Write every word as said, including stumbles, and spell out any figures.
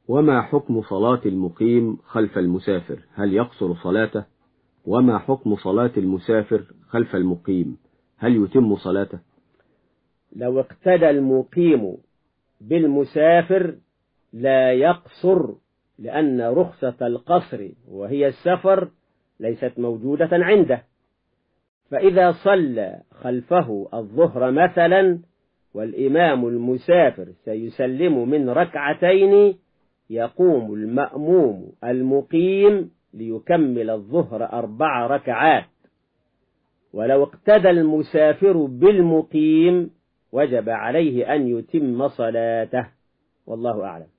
وما حكم صلاة المقيم خلف المسافر؟ هل يقصر صلاته؟ وما حكم صلاة المسافر خلف المقيم؟ هل يتم صلاته؟ لو اقتدى المقيم بالمسافر لا يقصر، لأن رخصة القصر وهي السفر ليست موجودة عنده. فإذا صلى خلفه الظهر مثلا والإمام المسافر سيسلم من ركعتين، يقوم المأموم المقيم ليكمل الظهر أربع ركعات. ولو اقتدى المسافر بالمقيم وجب عليه أن يتم صلاته، والله أعلم.